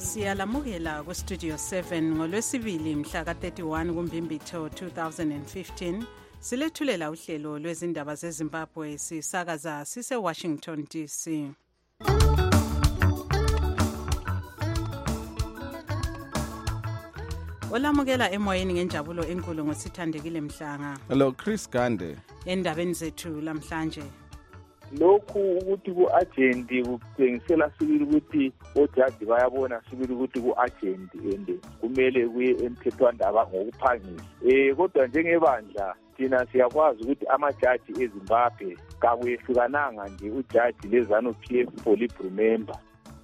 Siyalamukela ku Studio 7 ngolwesibili mhla ka31 kuMbimbithi 2015. Silethulela uhlelo lwezindaba zeZimbabwe sisakaza sise Washington DC. Olamukela emoyeni ngenjabulo enkulu ngosithandekile Mhlanga. Hello Chris Gande. Endabeni zethu lamhlanje. Lokhu ukuthi ku-agent kuthengisela sibili ukuthi ojaji bayabona sibili ukuthi ku-agent and kumele kuye emthethwandaba ngokuphangisa. Kodwa njengebandla thina siyakwazi ukuthi amajaji eZimbabwe kakuyehlukananga nje ujaji leZANU-PF Politburo member.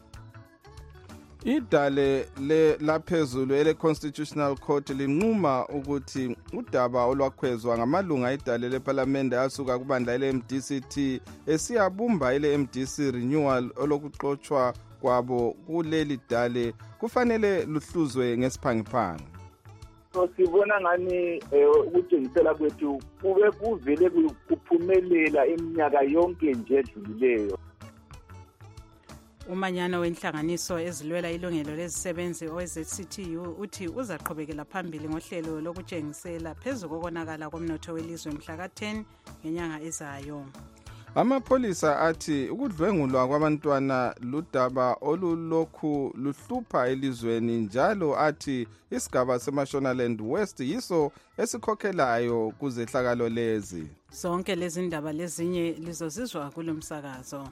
Idale laphezulu ele-Constitutional Court linquma ukuthi udaba olwakhwezwa ngamalunga idale leParliament asuka kubandla ele-MDC-T esiyabumba ele-MDC renewal olokuxotshwa kwabo kuleli dale kufanele luhluzwe ngesiphangiphangi. So sibona ngani ukutshengisela kwethu kube kuvele kuphumelela iminyaka yonke nje edlulileyo. Umanyano wenhlanganiso ezilwela ilungelo lezisebenzi OZCTU uthi uzaqhubekela phambili ngohlelo lokutshengisela phezulu kokonakala komnotho welizwe mhla ka-10 ngenyanga ezayo. Amapholisa athi ukudlwengulwa kwabantwana ludaba olulokhu luhlupha elizweni njalo athi isigaba seMashonaland West yiso esikhokhelayo kuzehlakalo lezi. Zonke lezi ndaba lezinye lizozizwa kulomsakazo.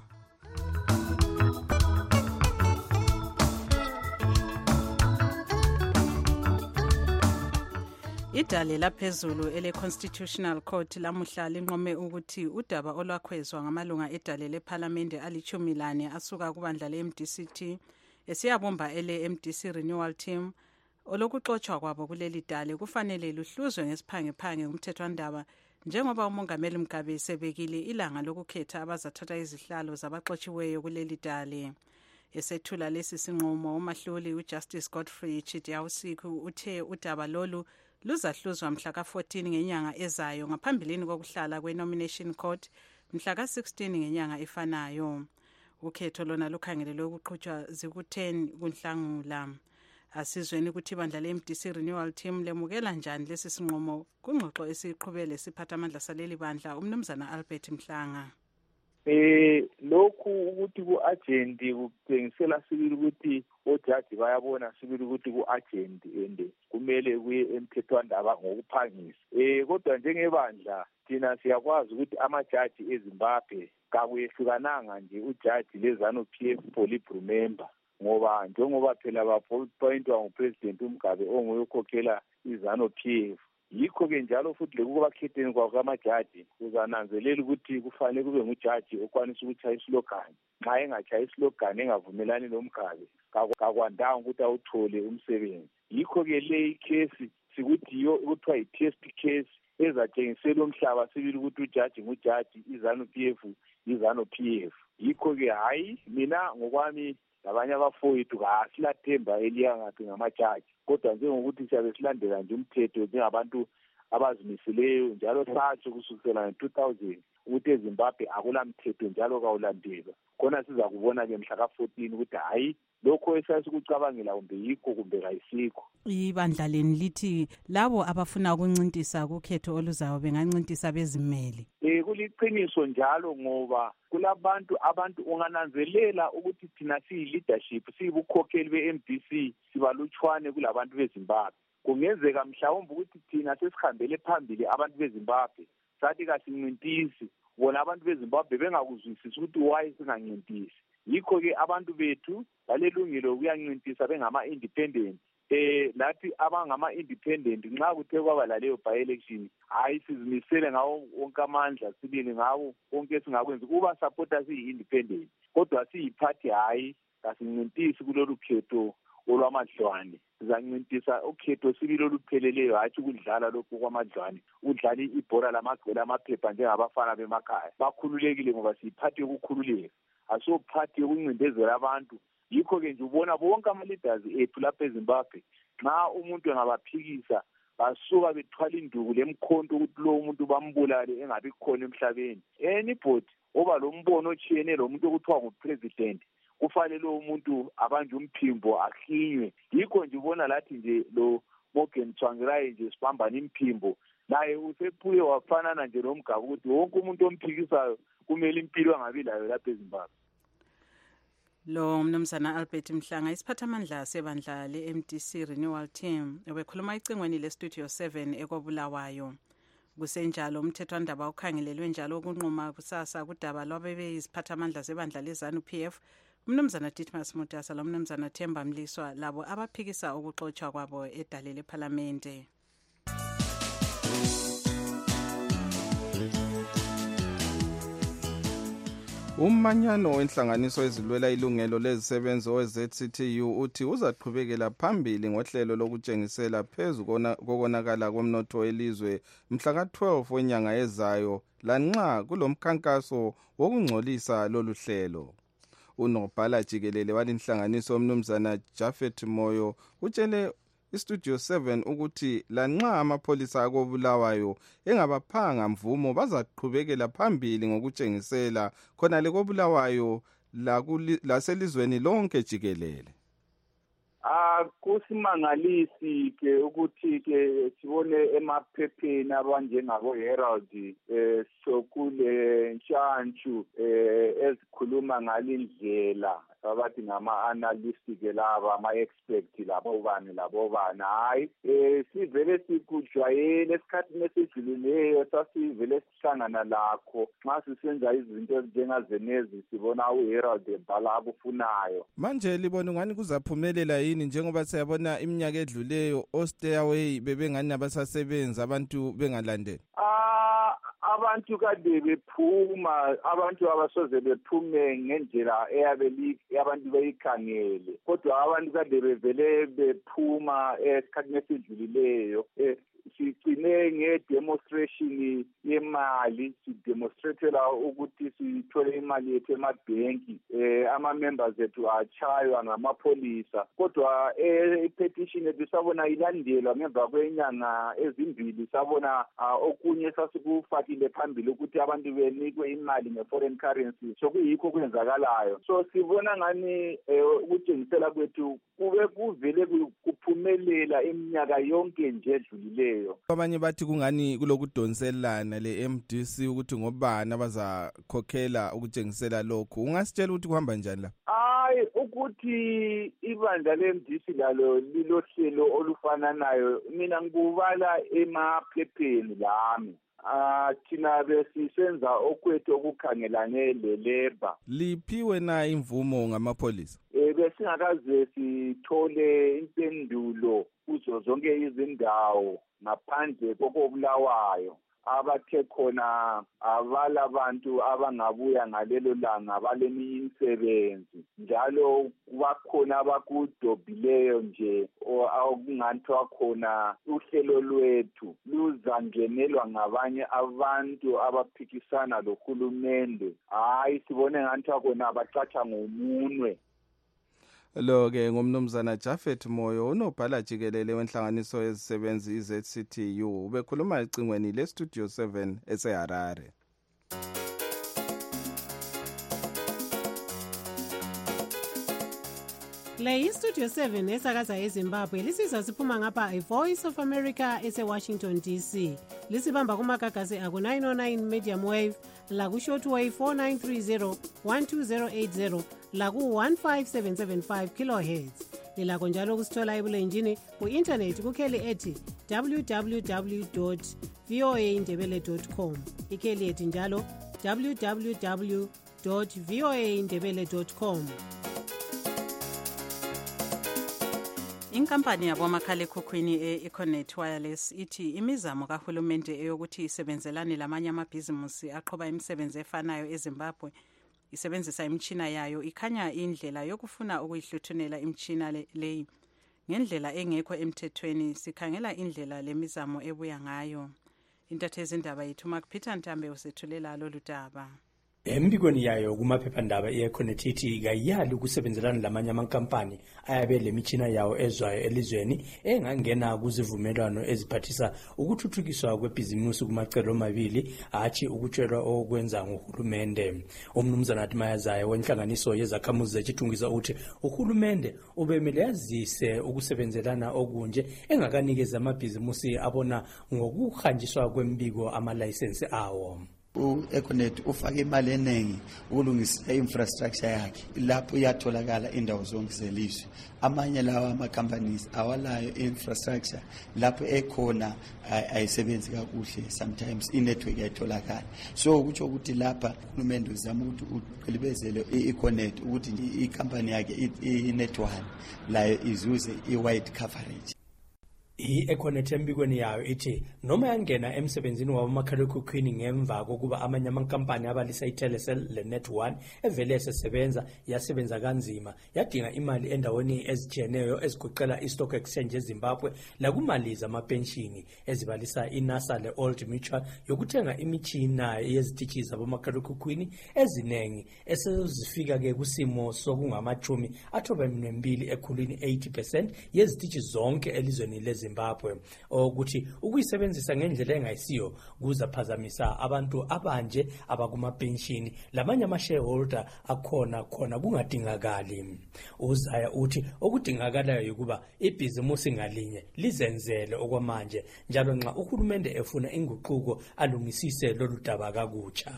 Idale laphezulu ele-Constitutional Court lamuhla linqome ukuthi udaba olwakhwezwa ngamalunga edale leParliament ali-14 asuka kubandla le-MDC-T esiyabumba ele-MDC Renewal Team olokuxotshwa kwabo kuleli dale kufanele luhluzwe ngesiphangiphangi kumthethwandaba njengoba uMongameli Mugabe sebekile ilanga lokukhetha abazathatha izihlalo zabaxotshiweyo kuleli dale. Esethula lesi sinqumo umahluli uJustice Godfrey Chidiausiku uthe udaba lolu luzahluzwa mhla ka-14 ngenyanga ezayo ngaphambilini kokuhlala kwe-Nomination Court mhla ka-16 ngenyanga efanayo. Ukhetho lona lukhangelelwe ukuqhutshwa ziku-10 kuNhlangula. Asizweni ukuthi ibandla le-MDC Renewal Team lemukela njani lesi sinqumo kungxoxo esiqhubele siphathamandla saleli bandla umnumzana Albert Mhlanga. Lokhu ukuthi ku-agent kuthengisela sibili ukuthi ojaji bayabona sibili ukuthi ku-agent and kumele kuye emthethwandaba ngokuphangisa. Kodwa njengebandla thina siyakwazi ukuthi amajaji eZimbabwe kakuyehlukananga nje ujaji leZANU-PF Politburo member ngoba njengoba phela bapointwa nguPresident uMgabe onguye ukhokhela iZANU-PF. Yikho-ke njalo futhi lekubakhetheni kwamajaji uzananzelela ukuthi kufanele kube ngujaji okwanisa ukutshaya isilogani. Nxa engatshaya isilogani engavumelani lomgabe kakwandanga ukuthi awuthole umsebenzi. Yikho-ke le ikhesi sikuthiyo kuthiwa yi-test case ezatshengisela umhlaba sibili ukuthi ujaji ngujaji iZANU-PF iZANU-PF. Yikho-ke hayi mina ngokwami labanye abafowethu kasilathemba eliyangathi ngamajaji kodwa njengokuthi siyabe silandela nje umthetho njengabantu abazimiseleyo njalo satsho kusukela ngo-2000 ukuthi eZimbabwe akulamthetho njalo kawulandelwa khona siza kubona-ke mhla ka-14 ukuthi hayi lokho esasikucabangela kumbe yikho kumbe kayisikho. Ibandla leni lithi labo abafuna ukuncintisa kukhetho oluzayo bengancintisa bezimele. Kuliqiniso njalo ngoba kulabantu ungananzelela ukuthi thina siyi-leadership siyibukhokheli be-MDC sibalutshwane kulabantu beZimbabwe. Kungenzeka mhlawumbe ukuthi thina sesihambele phambili abantu beZimbabwe sathi kasincintisi bona abantu beZimbabwe bengakuzwisisi ukuthi why singancintisi. Yikho-ke abantu bethu balelungelo kuyancintisa bengama-independent. Lathi abangama-independent nxa kuthe kwaba laleyo by-election hayi sizimisele ngawo wonke amandla sibili ngawo konke esingakwenza kuba supporta siyi-independent kodwa siyiphathi hayi kasincintisi kulolu khetho olwamadlwane. Sizancintisa ukhetho sibili olupheleleyo hatshi ukudlala lokhu kwamadlwane udlala ibhola lamagcwele amaphepha njengabafana bemakhaya. Bakhululekile ngoba siyiphathi yokukhululeka asophathi yokuncindezela abantu. Yikho-ke nje ubona bonke ama-leaders ethu lapha eZimbabwe nxa umuntu engabaphikisa basuka bethwala induku lemkhonto ukuthi lo umuntu bambulale engabi khona emhlabeni. Anybody oba lo mbono otshiyene lo muntu okuthiwa ngupresident kufanele umuntu abanje umphimbo akhinywe. Yikho nje ubona lathi nje lo Morgan Tsvangirai nje sibambana imphimbo naye usephuye wafanana nje nomgaba ukuthi wonke umuntu omphikisayo kumele impilo angabi layo lapha eZimbabwe. Lo mnumzana Albert Mhlanga isiphathamandla sebandla le-MDC Renewal Team ebekhuluma icingweni le-Studio 7 ekobulawayo. Kusenjalo umthethwandaba ukhangelelwe njalo ukunquma kusasa kudaba lwabebe isiphathamandla sebandla leZANU-PF umnumzana Ditmas Mutasa lo mnumzana Themba Mliswa labo abaphikisa ukuxotsha kwabo edale lephalamende. Umanyano wenhlanganiso ezilwela ilungelo lezisebenzi we-ZCTU uthi uzaqhubekela phambili ngohlelo lokutshengisela phezu kokonakala komnotho welizwe mhla ka-12 wenyanga ezayo lanxa kulomkhankaso wokungcolisa lolu hlelo. Unobhala jikelele walinhlanganiso umnumzana Japhet Moyo utshele iStudio 7 ukuthi lanxa amapholisa akobulawayo engabaphanga mvumo bazaqhubekela phambili ngokutshengisela khona lekobulawayo laselizweni lonke jikelele. Kusimangalisi ke ukuthi ke sibone emaphepheni abanjengabo Herald sokule ntshantshu ezikhuluma ngalindlela abathi ngama-analyst ke laba ama-expert labo bani hayi sivele sikujwayele esikhathini esidlulileyo sasivele sihlangana lakho nxa sisenza izinto ezinjengazenezi sibona uHerald ebhala akufunayo. Manje libona ngani kuzaphumelela yini njengoba siyabona iminyaka edluleyo Ostayaway bebengani abasasebenza abantu bengalandeli? Abantu kade bephuma abantu abasoze bephume ngendlela abantu beyikhangele kodwa abantu kade bevele bephuma esikhathini esidlulileyo sigcine nge-demonstration yemali sidemonstratela ukuthi sithole imali yethu emabhenki ama-members ethu achaywa ngamapholisa kodwa i-petition yethu sabona ilandelwa ngemva kwenyanga ezimbili sabona okunye sasikufakile phambili ukuthi abantu benikwe imali nge-foreign currency sokuyikho kwenzakalayo so sibona ngani ukutshengisela kwethu kube kuvele kuphumelela iminyaka yonke nje edlulileyo. Abanye bathi kungani kulokudonselana le-MDC ukuthi ngobani abazakhokhela ukutshengisela lokhu. Ungasitshela ukuthi kuhamba njani la? Ukuthi ibandla le-MDC lalo lilohlelo olufananayo mina ngikubala emaphepheni lami. Thina besisenza okwethu okukhangelane le-labor. Liphiwe na imvumo ngamapholisa? Besingakaze sithole impendulo kuzo zonke izindawo ngaphandle kokobulawayo abathe khona abala abantu abangabuya ngalelo langa baleminye imisebenzi njalo bakhona abakudobhileyo nje okungathiwa khona uhlelo lwethu luzangenelwa ngabanye abantu abaphikisana lohulumende hayi sibone ngathiwa khona abacatsha ngomunwe. Lo-ke ngumnumzana Japhet Moyo unobhala jikelele wenhlanganiso yezisebenzi i-ZCTU ubekhuluma ecingweni le-Studio 7 eseHarare. Le iStudio 7 esakaza eZimbabwe lisizwa siphuma ngapha iVoice of America ese-Washington DC. Lisibamba kumagagasi aku-909 medium wave laku-shortwave 4930 12080 laku-15775 kilohertz. Lilakho njalo kusithola ebulenjini ku-intanethi kukheli ethi www.voaindebele.com. Ikheli ethi njalo www.voaindebele.com. Inkampani yabomakhalekhukhwini e-Econet Wireless ithi imizamo kahulumende eyokuthi isebenzelane lamanye amabhizimusi aqhuba imisebenzi efanayo eZimbabwe isebenzisa imitshina yayo ikhanya indlela yokufuna ukuyihluthunela imitshina leyi ngendlela engekho emthethweni. Sikhangela indlela lemizamo ebuya ngayo. Intathezindaba yethu Mark Peter Ntambe usethulela lolu daba. Embikweni yayo kumaphephandaba i-Econet ithi kayiyali ukusebenzelana lamanye amankampani ayabe le mitshina yawo ezwayo elizweni engangena kuzivumelwano eziphathisa ukuthuthukiswa kwebhizimusi kumacelo amabili hatshi ukutshelwa okwenza nguhulumende. Umnumzana Mayazayo wenhlanganiso yezakhamuzi zechithungisa uthi uhulumende ubemele yazise ukusebenzelana okunje engakanikeza amabhizimusi abona ngokuhanjiswa kwembiko amalayisensi awo. U-Econet ufake imali eningi ukulungisa infrastructure yakhe lapho iyatholakala indawo zonke zelizwe. Amanye lawa ama-companies awalayo infrastructure lapho ekhona ayisebenzi kakuhle, sometimes i-network ayitholakali. So kutsho ukuthi lapha uhulumende uzama ukuthi uqilibezele i-Econet ukuthi i-company yakhe i-network layo izuze i-wide coverage. I-Econet embikweni yayo ithi noma yangena emsebenzini wabomakhalekhukhwini ngemva kokuba amanye amankampani abalisa i-Telecel le-Net1 evele esesebenza yasebenza kanzima yadinga imali endaweni ezijiyeneyo ezigoqela i-Stock Exchange eZimbabwe lakumali zamapenshini ezibalisa i-NASA le-Old Mutual yokuthenga imitshina yezitishi zabomakhalekhukhwini ezinengi esezifika-ke kusimo sokungamachumi 92 ekhulwini 80% yezitishi zonke elizweni leZimbabwe. Ukuthi ukuyisebenzisa ngendlela engayisiyo kuzaphazamisa abantu abanje abakumapenshini lamanye ama-shareholder akhona kungadingakali. Uzaya uthi okudingakalayo ukuba ibhizimusi ngalinye lizenzele okwamanje njalo nxa uhulumende efuna inguquko alungisise lolu daba kakutsha.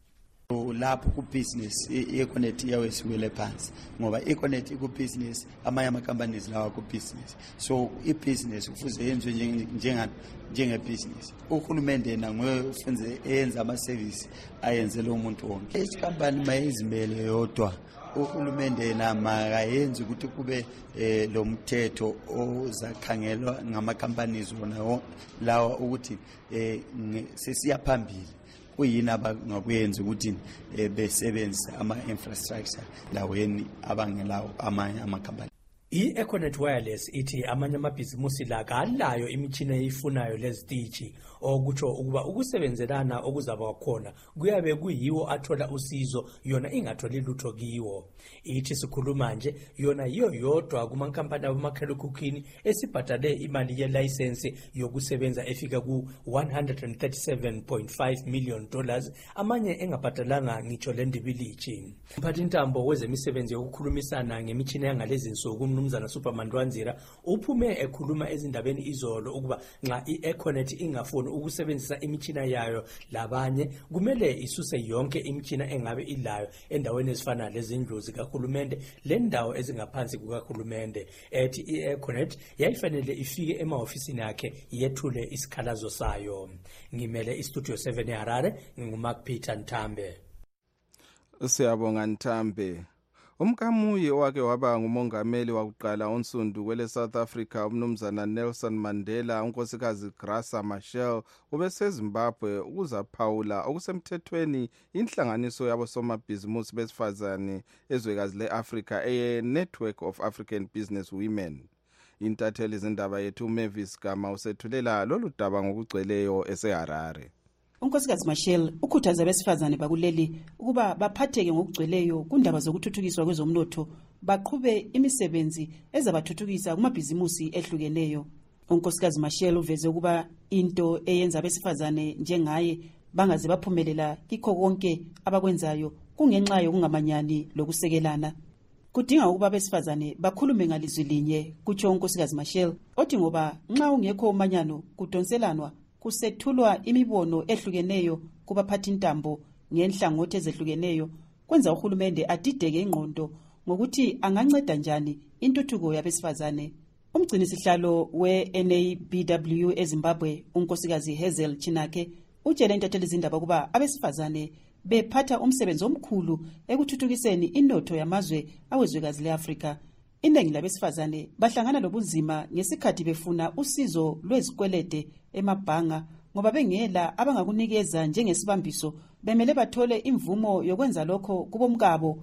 Lapho ku-business i-Econet iyawesiwele phansi ngoba i-Econet iku-business amanye ama-companies lawa ku-business. So i-business kufuze yenziwe njenge-business. Uhulumende yena nguye ufunze eyenza ama-service ayenzele umuntu wonke. Each company mayizimele yodwa. Uhulumende yena makayenzi ukuthi kube lo mthetho ozakhangelwa ngama-companies wona lawa ukuthi sesiya phambili. Kuyini abangakuyenza ukuthi besebenzise ama-infrastructure ndaweni abangelawo amanye amakhampani. I-Econet Wireless ithi amanye amabhizimusi la kalayo imitshina eyifunayo lezitishi okutsho ukuba ukusebenzelana okuzaba khona kuyabe kuyiwo athola usizo yona ingatholi lutho kiwo. Ithi sikhuluma nje yona yiyo yodwa kumankampani abamakhalekhukhwini esibhadale imali ye-license yokusebenza efika ku$137.5 million amanye engabhadalanga ngitsho lendibilithi. Umphathintambo wezemisebenzi yokukhulumisana ngemitshina yangalezi nsuku umnumzana Superman Rwanzira uphume ekhuluma ezindabeni izolo ukuba nxa i-Econet ingafuni ukusebenzisa imitshina yayo labanye kumele isuse yonke imitshina engabe ilayo endaweni ezifana lezindlu zikahulumende lendawo ezingaphansi kukahulumende. Ethi i-Econet yayifanele ifike emahofisini yakhe yethule isikhalazo sayo. Ngimele istudio 7 eHarare nginguMark Peter Ntambe. Siyabonga Ntambe. Umkamuye wake waba ngumongameli wakuqala onsundu kwele South Africa umnumzana Nelson Mandela unkosikazi Graça Machel ubeseZimbabwe ukuzaphawula okusemthethweni inhlanganiso yabosomabhizimusi besifazane ezwekazi le-Africa Network of African Business Women. Intatheli izindaba yethu Mavis Gama usethulela lolu daba ngokugcweleyo eseHarare. Unkosikazi Machel ukhuthaza abesifazane bakuleli ukuba baphatheke ngokugcweleyo kundaba zokuthuthukiswa kwezomnotho baqhube imisebenzi ezabathuthukisa kumabhizimusi ehlukeneyo. Unkosikazi Machel uveze ukuba into eyenza abesifazane njengaye bangaze baphumelela kikho konke abakwenzayo kungenxa yokungamanyani lokusekelana. Kudinga ukuba abesifazane bakhulume ngalizwi linye kutsho unkosikazi Machel othi ngoba nxa ungekho umanyano kudonselanwa kusethulwa imibono ehlukeneyo kubaphathintambo ngenhlangothi ezehlukeneyo kwenza uhulumende adideke ingqondo ngokuthi anganceda njani intuthuko yabesifazane. Umgcinisihlalo we-NABW eZimbabwe unkosikazi Hazel Chinake utshele intatheli izindaba ukuba abesifazane bephatha umsebenzi omkhulu ekuthuthukiseni inotho yamazwe awezwekazi le-Afrika. Iningi labesifazane bahlangana lobunzima ngesikhathi befuna usizo lwezikwelede emabhanga ngoba bengela abangakunikeza njengesibambiso bemele bathole imvumo yokwenza lokho kubomkabo.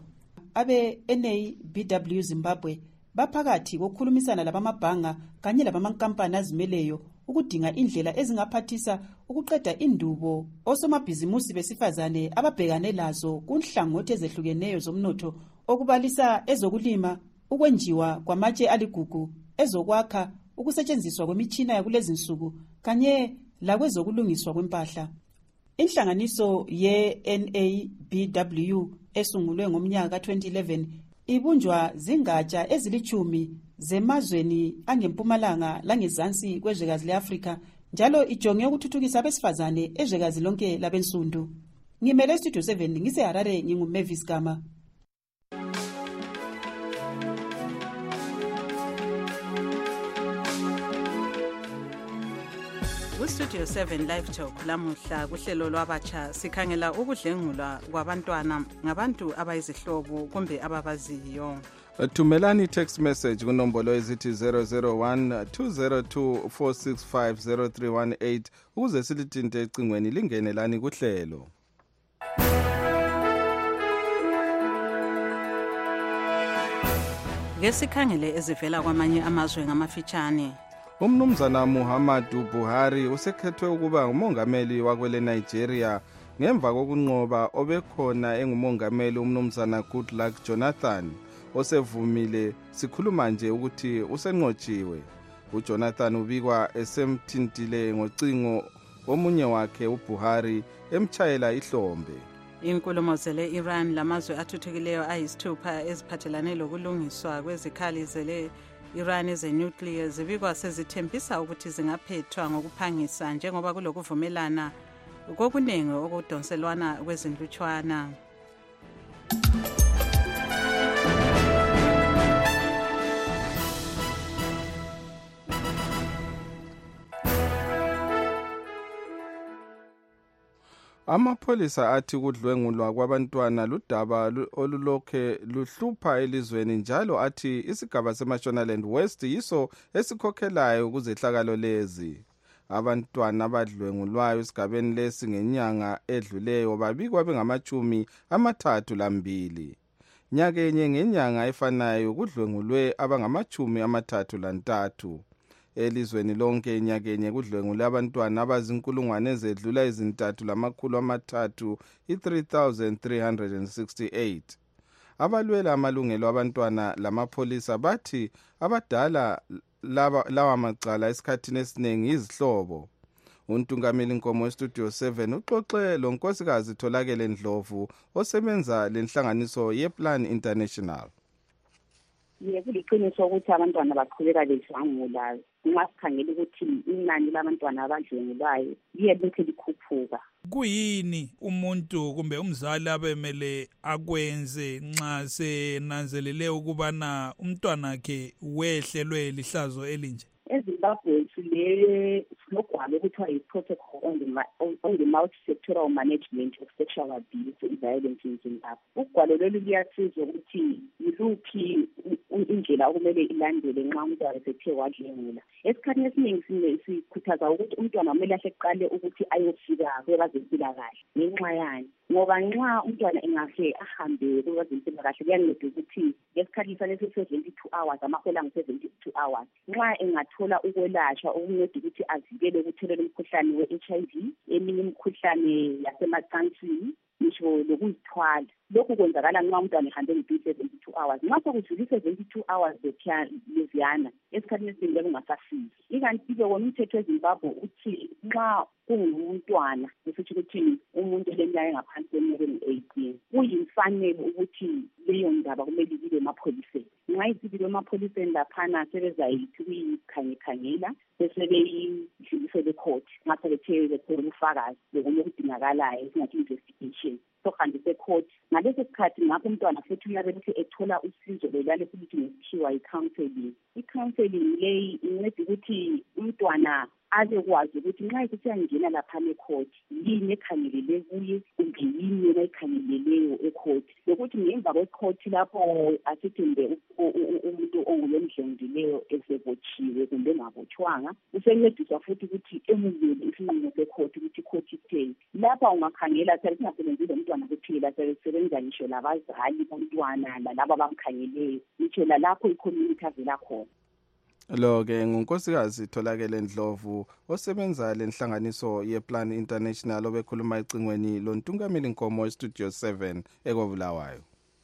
Abe-NABW Zimbabwe baphakathi kokukhulumisana labamabhanga kanye labamankampani azimeleyo ukudinga indlela ezingaphathisa ukuqeda indubo osomabhizimusi besifazane ababhekane lazo kunhlangothi ezehlukeneyo zomnotho okubalisa ezokulima, ukwenjiwa kwamatshe aligugu, ezokwakha, ukusetshenziswa kwemitshina yakulezinsuku kanye lakwezokulungiswa kwempahla. Inhlanganiso ye-NABW esungulwe ngomnyaka ka-2011 ibunjwa zingatsha ezilithumi zemazweni angempumalanga langezansi kwezwekazi le-Afrika njalo ijonge ukuthuthukisa abesifazane ezwekazi lonke labensundu. Ngimele Studio 7 ngiseHarare nginguMavis Gama. Studio 7 Live Talk lamuhla kuhlelo lwabatsha sikhangela ukudlengulwa kwabantwana ngabantu abayizihlobo kumbe ababaziyo. Thumelani text message kunombolo ezithi 001-202-465-0318 ukuze silithinte ecingweni lingenelani kuhlelo. Ngesikhangele ezivela kwamanye amazwe ngamafitshane. Umnumzana Muhammadu Buhari usekhethwe ukuba ngumongameli wakwele Nigeria ngemva kokunqoba obekhona engumongameli umnumzana Goodluck Jonathan osevumile sikhuluma nje ukuthi usenqotshiwe. uJonathan ubikwa esemthintile ngocingo omunye wakhe uBuhari emtshayela ihlombe. Inkulumo zele Iran lamazwe athuthukileyo ayisithupha eziphathelane lokulungiswa kwezikhali zele Iran ezenuclear zibikwa sezithembisa ukuthi zingaphethwa ngokuphangisa njengoba kulokuvumelana kokuningi okudonselwana kwezinhlutshwana. Amapholisa athi kudlwengulwa kwabantwana ludaba olulokhe luhlupha elizweni njalo athi isigaba seMashonaland West yiso esikhokhelayo kuzehlakalo lezi. Abantwana abadlwengulwayo esigabeni lesi ngenyanga edluleyo babikwa bengama-32. Nyakenye ngenyanga efanayo kudlwengulwe abangama-33. Elizweni lonke nyakenye kudlwengulwe abantwana abazinkulungwane ezedlula ezintathu 3,368. Abalwela amalungelo abantwana lamapholisa bathi abadala lawa macala esikhathini esiningi izihlobo. Untungameli Nkomo Studio 7 uxoxe lonkosikazi Tholakele Ndlovu osebenza lenhlanganiso yePlan International. Kuliqiniso ukuthi abantwana baqhubeka bedlwengulwa nxa sikhangela ukuthi inani labantwana abadlwengulwayo liye lokhu likhuphuka. Kuyini umuntu kumbe umzali abemele akwenze nxa senanzelele ukubana umntwana wakhe wehlelwe lihlazo elinje? eZimbabwe sinogwalo okuthiwa yi-Protocol on the Multi-Sectoral Management of Sexual Abuse and Violence in Zimbabwe. Ugwalo lolu luyasiza ukuthi yiluphi indlela okumele ilandele nxa umntwana esethe wadlwengula. Esikhathini esiningi sikhuthaza ukuthi umntwana kumele ahle ukuthi ayofika kwabezempilakahle. Ngenxa yani? Ngoba nxa umntwana engahle ahambe kwabezempilakahle kuyanceda ukuthi ngesikhathi sanesi 72 hours amahola nge-72 hours nxa engathola ukwelashwa okunceda ukuthi avikele ukuthelela umkhuhlane we-HIV, eminye imikhuhlane yasemacansini, ngisho lokuzithwala. Lokhu kwenzakala nxa umntwana ehambe nge-72 hours. Nxa sekudlule 72 hours leziyana esikhathini esiningi kungasafiki. Ikanti-ke wona umthetho weZimbabwe uthi nxa kungumntwana kusitsho ukuthi umuntu oleminyaka engaphansi kweminyaka engu-18 kuyimfanelo ukuthi leyo ndaba kumele ibe emapholiseni. Nxa isibile emapholiseni laphana sebezayithi ukuyikhangela bese beyidlulisele court nxa sebethe bethola ubufakazi lokunye okudingakalayo esingathi investigation sokuhambise court. Ngaleso sikhathi ngapho umntwana futhi uyabe lokhu ethola usizo lelale futhi ngesikhiwa i-counseling. I-counseling leyi inceda ukuthi umntwana azekwazi ukuthi nxa isiyangena lapha ecourt yini ekhangelele kuye kumbe yini yena ekhangeleleyo ecourt, lokuthi ngemva kwecourt lapho asithembe umuntu ongulomdlengileyo esebotshiwe kumbe engabotshwanga usencediswa futhi ukuthi emukele isinqumo secourt ukuthi icourt itheni. Lapha ungakhangela singasebenzile umntwana kuphela, sisebenza ngisho labazali bomntwana lalabo abamkhangeleyo, ngitsho lalapho i-community avela khona. Lo-ke ngunkosikazi Tholakele Ndlovu osebenza lenhlanganiso yePlan International obekhuluma ecingweni loNtungameli Nkomo eStudio 7 ekobulawayo.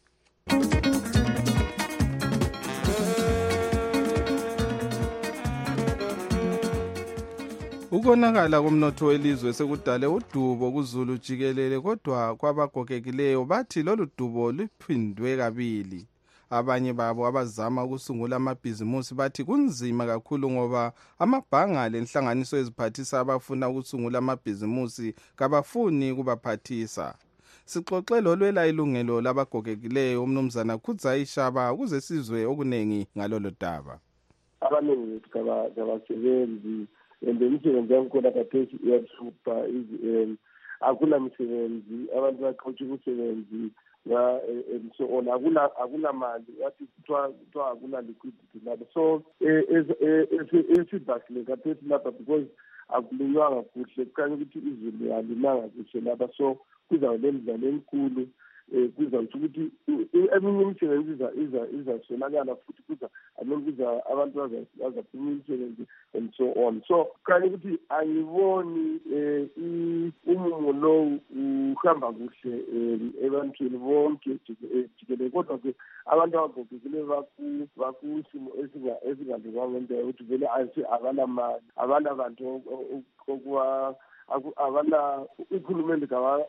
Ukonakala komnotho welizwe sekudale udubo kuZulu jikelele kodwa kwabagogekileyo bathi lolu dubo liphindwe kabili. Abanye babo abazama ukusungula amabhizimusi bathi kunzima kakhulu ngoba amabhanga lenhlanganiso eziphathisa abafuna ukusungula amabhizimusi kabafuni kubaphathisa. Sixoxe lolwela ilungelo labagogekileyo umnumzana Khudzayi Shaba ukuze sizwe okunengi ngalolo daba. Abaningi kabasebenzi imisebenzi yangikhona kathesi iyahlupha akula misebenzi abantu baqotsha ukusebenzi and so on akula mali yathi kuthiwa akula liquidity lapho so esibhasile kathesi lapha because akulinywanga kuhle kukhanya ukuthi izulu alinanga kuhle lapha so kuzawuba lemidlalo enkulu kuzawuthi ukuthi eminye imisebenzi izaswelakala futhi kuza abantu bazaphuma imisebenzi and so on so kanye ukuthi angiboni umumo lo uhamba kuhle ebantwini bonke jikelele kodwa ke abantu abagogekile bakusimo esingalunganga ngento ukuthi vele abala mali abala bantu okuba abana uhulumende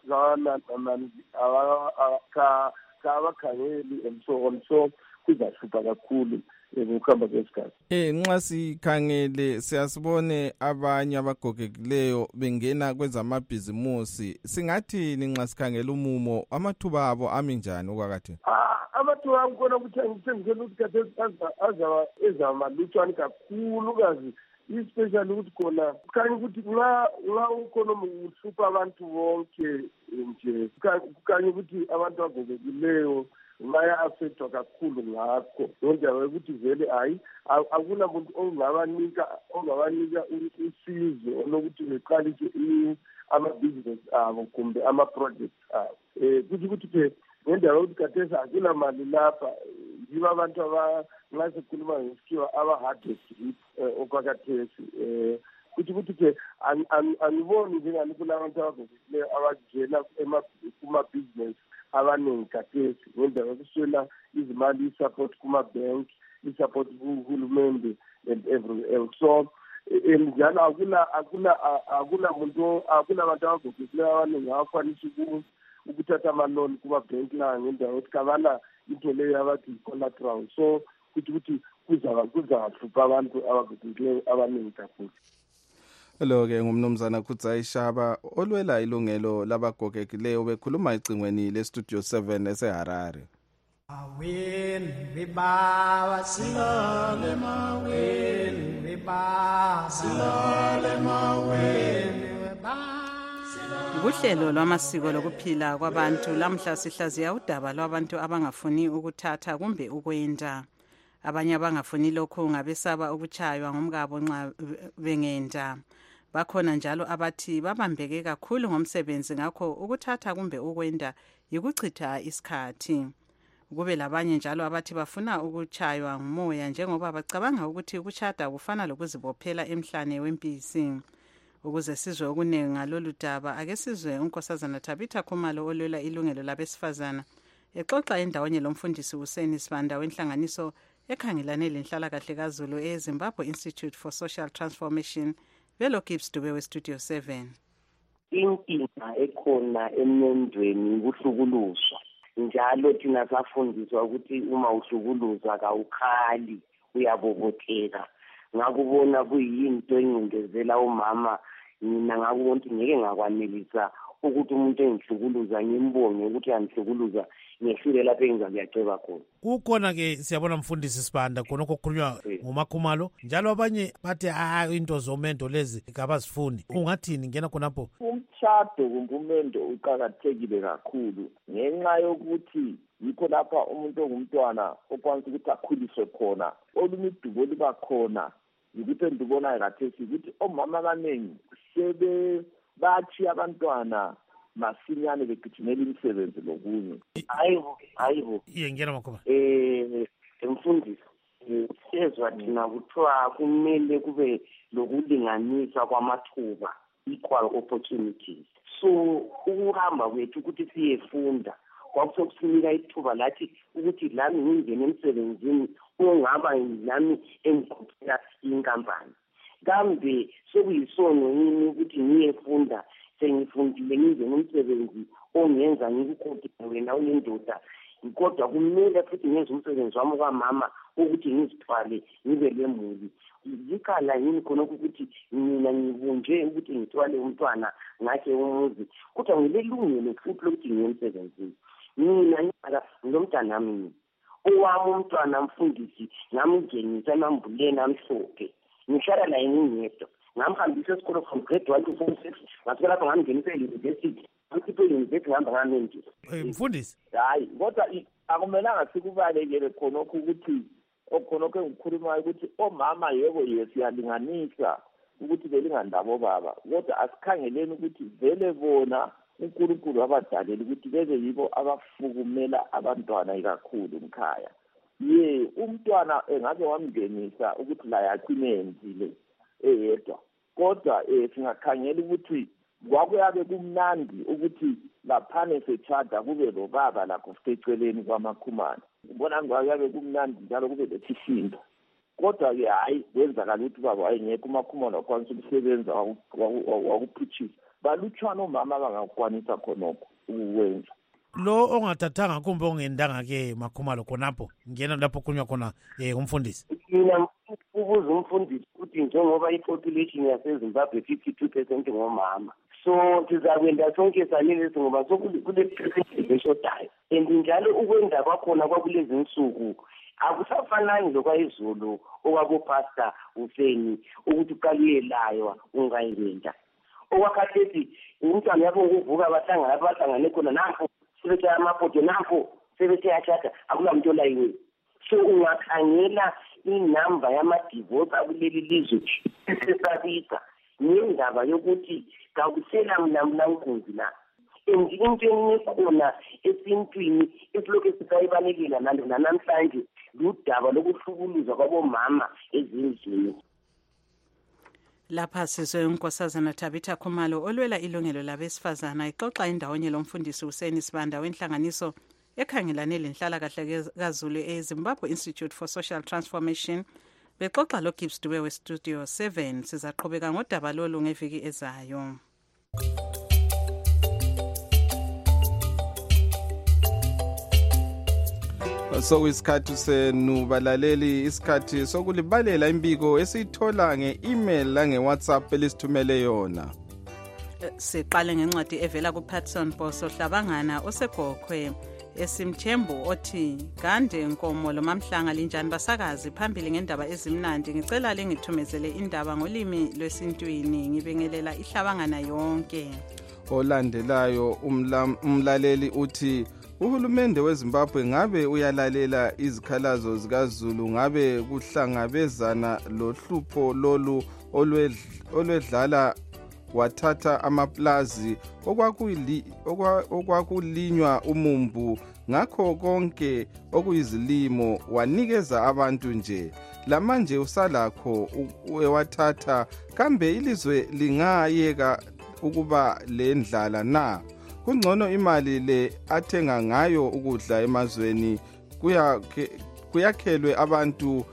kawakhangeli and so on so kuzahlupha kakhulu ukuhamba kwesikhathi. Nxa sikhangele siyasibone abanye abagogekileyo bengena kwezamabhizimusi singathini nxa sikhangela umumo amathuba abo ami njani okwakathi? Amathuba angikona ukuthi angithengele ukuthi kade ezamalutshwane kakhulu kazi especially ukuthi khona kukhanya ukuthi nxa ukhona uhlupha abantu bonke nje kukhanya ukuthi abantu abagogekileyo baya-affectwa kakhulu ngakho ngendaba yokuthi vele hayi akula muntu ongabanika usizo olokuthi beqalise amabhizinesi abo kumbe ama-projects abo kuthi ukuthi ngendaba yokuthi kathesi akula mali lapha yibo abantu nxa sikhuluma ngesikhiwa aba-hardest hit okwakathesi kuthi ke angiboni njengani kulabantu abagogekileyo abangena kumabhizinesi abaningi kathesi ngendaba yokuswela izimali i-support kuma-bank i-support kuhulumende and everything else so njalo akula bantu abagogekileyo abaningi abakwanisa ukuthatha amaloni kuma-bank la ngendaba yokuthi kabana into leyo abathi i-collateral so ukuthi kuzahlupha abantu abagogekileyo abaningi kakhulu. Lo-ke ngumnumzana Khudzayi Shaba olwela ilungelo labagogekileyo bekhuluma ecingweni leStudio 7 eseHarare. Awin bibawa silole mawin bibawa silole mawin Uhlelo lwamasiko lokuphila kwabantu lamhla sihlaziya udaba lwabantu abangafuni ukuthatha kumbe ukwenda. Abanye abangafuni lokho ngabesaba ukuchaywa ngomkabo nxa bengenda. Bakhona njalo abathi babambeke kakhulu ngomsebenzi ngakho ukuthatha kumbe ukwenda yikuchitha isikhathi. Kube labanye njalo abathi bafuna ukuchaywa ngumoya njengoba bacabanga ukuthi ukuchada kufana lokuzibophela emhlane wempisi. Ukuze sizwe okunengi ngalolu daba ake sizwe unkosazana Tabitha Khumalo olwela ilungelo labesifazana exoxa endawonye lomfundisi Hussein Sibanda wenhlanganiso ekhangelane lenhlalakahle kaZulu eZimbabwe Institute for Social Transformation velo Gibbs Dube weStudio 7. Inkinga ekhona emendweni ukuhlukuluzwa njalo thina safundiswa ukuthi uma uhlukuluza kawukhali uyabobotheka ngakubona kuyinto engindezela umama mina ngakubona ukuthi ngeke ngakwanelisa ukuthi umuntu engihlukuluza ngimbonge ukuthi angihlukuluza ngehlule lapho engizakuyaceba khona. Kukhona ke siyabona mfundisi Sibanda khonokho kukhulunywa ngomakhumalo njalo abanye bathi into zomendo lezi kabazifuni ungathini ngena khonapho? Umshado kumpumendo uqakathekile kakhulu ngenxa yokuthi yikho lapha umuntu ongumntwana okwanisa ukuthi akhuliswe khona olunye udubo liba khona yikuthi endibonayo kathesi ukuthi omama abaningi bathi abantwana masinyane begijimela imisebenzi lokunye. Hayibo. Ngena makhoba. Mfundisi sezwa thina kuthiwa kumele kube lokulinganiswa kwamathuba, equal opportunities. So ukuhamba kwethu ukuthi siyefunda kwakusokusinika ithuba lathi ukuthi lami ngingene emsebenzini ongaba nami engikhokhela inkampani. Kambe sokuyisono yini ukuthi ngiyefunda sengifundile ngingene umsebenzi ongenza ngikukhokhele wena uyindoda, kodwa kumele futhi ngenze umsebenzi wami kwamama ukuthi ngizithwale ngibe lemuli. Yikhala yini khona ukuthi mina ngibunje ukuthi ngithwale umntwana ngakhe umuzi, kodwa ngilelungelo futhi lokuthi ngiyemsebenzini. Mina ngilomntana nami, owami umntwana mfundisi ngamngenisa emambuleni amhlophe, ngihlala naye ngingedwa, ngamhambisa esikolo from grade 1 to form 6, ngasuka lapho ngamngenisa e-university, ngikhiphe e-university ngihamba ngamenjisa. Mfundisi, hayi kodwa akumelanga sikubalekele khonokho ukuthi okhonokho engikhulumayo ukuthi omama yebo siyalinganisa ukuthi belingandabo baba, kodwa asikhangeleni ukuthi vele bona uNkulunkulu wabadalela ukuthi bebe yibo abafukumela abantwana ikakhulu ngikhaya. Umntwana engabe wamngenisa ukuthi la yaqine yenzile eyedwa, kodwa singakhangela ukuthi kwakuyabe kumnandi ukuthi laphane sechada kube lo baba lakho seceleni kwamakhumana. Ubona kwakuyabe kumnandi njalo kube lesisindo. Kodwa-ke hayi kwenzakala ukuthi baba wayengekho umakhumana wakwanisa ukusebenza wakuphutshisa. Balutshwana omama abangakwanisa khonokho ukwenza. Lo ongathathanga kumbe ongendanga-ke makhumalo khonapho ngena lapho kunywa khona umfundisi. Mina ukuze umfundisi ukuthi njengoba i-population yaseZimbabwe 52% ngomama, so sizakwenda sonke salile ngoba kule percentage eshodayo, and njalo ukwenza kwakhona kwakulezi nsuku akusafanani lokwayizolo okwabopasta Hussein ukuthi uqaliyelayo ungayinda. Okwakhathethi umntwana yabo ukuvuka bahlangane khona nampo sebethe amafoto nampo sebethe achata akulamuntu olayiwe. So ungakhangela inamba yamadivorce akuleli lizwe esesabika ngendaba yokuthi kakusela mnamlankunzi la. And into ekhona esintwini esilokhu sisayibalekela namhlanje ludaba lokuhlukuluzwa kwabomama ezindlini. Lapha sizwe unkosazana Tabitha Khumalo olwela ilungelo labesifazana ixoxa indawonye lomfundisi Hussein Sibanda wenhlanganiso ekhangelane lenhlalakahle kaZulu eZimbabwe Institute for Social Transformation. Bexoxa lo Gibbs Dube weStudio 7. Sizaqhubeka ngodaba lolu ngeviki ezayo. Sokuyisikhathi senu balaleli, isikhathi sokulibalela impiko esiyithola nge-email lange-WhatsApp elisithumele yona. Siqale ngencwadi evela kuPatson Boso Hlabangana oseGokhwe esimthembu othi Gande Nkomo lo Mamhlanga linjani basakazi phambili ngendaba ezimnandi, ngicela lengithumezele indaba ngolimi lwesintwini, ngibingelela ihlabangana yonke. Olandelayo umlaleli uthi uhulumende weZimbabwe ngabe uyalalela izikhalazo zikaZulu, ngabe kuhlangabezana lohlupho lolu olwedlala wathatha amaplazi okwakulinywa umumbu, ngakho konke okuyizilimo wanikeza abantu nje. Lamanje usalakho ewathatha, kambe ilizwe lingayeka ukuba lendlala na? Kungcono imali le athenga ngayo ukudla emazweni kuyakhelwe abantu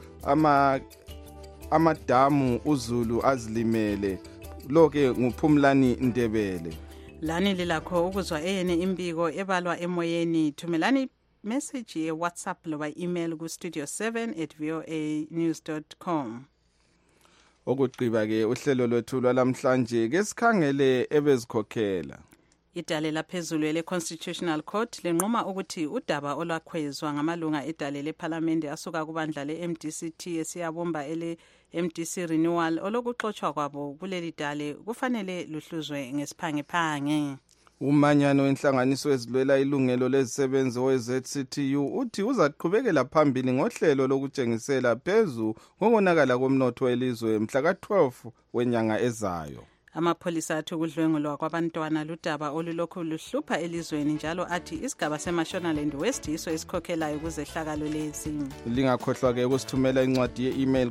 amadamu uZulu azilimele. Loke nguPhumlani Ndebele. Lani lilakho ukuzwa eyene impiko ebalwa emoyeni. Thumelani message ye WhatsApp loba email ku studio7@voanews.com. Okugqiba ke uhlelo lwethu lwalamhlanje ke sikhangele ebezikhokhela. Idale laphezulu ele-Constitutional Court lenquma ukuthi udaba olwakhwezwa ngamalunga edale lePhalamende asuka kubandla le-MDCT esiyabomba ele-MDC Renewal olokuxotshwa kwabo kuleli dale kufanele luhluzwe ngesiphangephange. Umanyano wenhlanganiso ezilwela ilungelo lezisebenzi we-ZCTU uthi uzaqhubekela phambili ngohlelo lokutshengisela phezu ngokonakala komnotho welizwe mhla ka-12 wenyanga ezayo. Amapholisa athi ukudlwengulwa kwabantwana ludaba olulokhu luhlupha elizweni njalo athi isigaba seMashonaland West yiso esikhokhelayo kuzehlakalo lezi. Lingakhohlwa-ke ukusithumela incwadi ye-email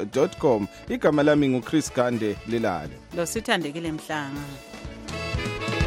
kukheli@studio7@voanews.com. Igama lami nguChris Gande Lilale. Lo sithandekile Mhlanga.